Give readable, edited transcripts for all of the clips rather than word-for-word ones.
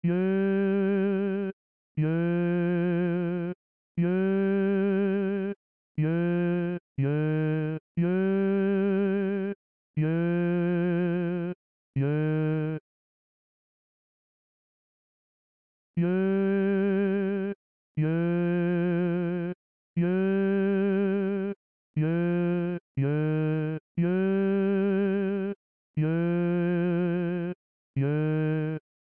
yeah, yeah, yeah, yeah, yeah, yeah, yeah, yeah, yeah, yeah, yeah, yeah, yeah, yeah, yeah, yeah.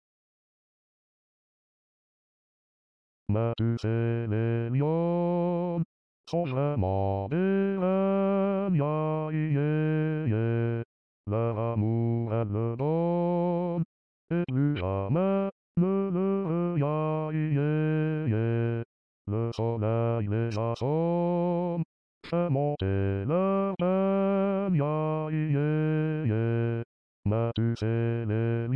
Mathusalem, sont vraiment des âmes, ya, yeah, yeah. Leur amour, elle le donne, et plus jamais ne le ya, yeah, yeah. Le soleil les assomme, fait monter leur âme, ya, yeah, yeah. Mathusalem,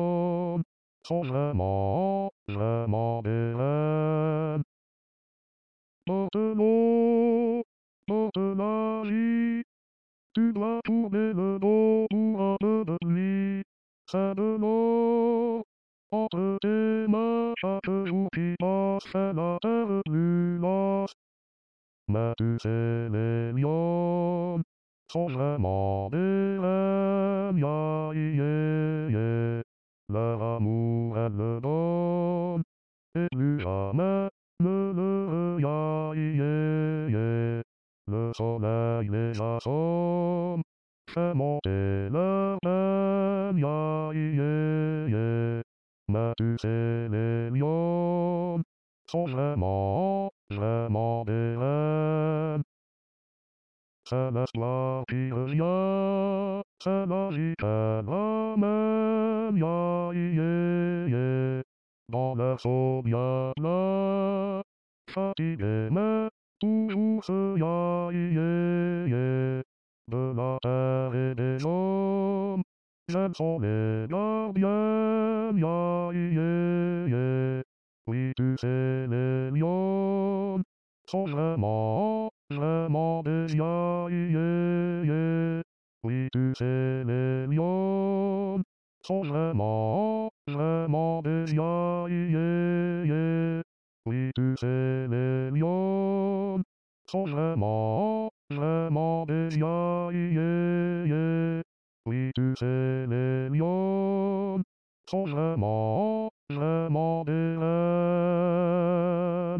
sont vraiment, vraiment des reines. Porte l'eau, porte la vie, tu dois tourner le dos pour un peu de pluie. C'est de l'eau, entre tes mains, chaque jour qui passe, fait la terre plus lasse. Mais tu sais, les lions sont vraiment des reines, ya, yeah, yeah. Leur amour, elle le donne, et plus jamais ne le ya, yeah, yeah. Le soleil les assomme, fait monter leur peine, ya, yeah, yeah. Mais tu sais, les lions sont vraiment, vraiment des reines. C'est l'espoir qui revient, c'est la vie qu'elle ramène, ya, yeah, yeah. Dans leur saut bien plein, fatigué mais toujours ce ya, yeah, yeah. De la terre et des hommes, elles sont les gardiennes, ya, yeah, yeah. Oui, tu sais, les lions sont vraiment, vraiment des ya, yeah, yeah. Oui, tu sais, les lions sont vraiment, vraiment des ya, yeah, yeah. Oui, tu sais, les lions sont vraiment, vraiment des ya, yeah, yeah. Oui, tu sais, les lions sont vraiment, vraiment des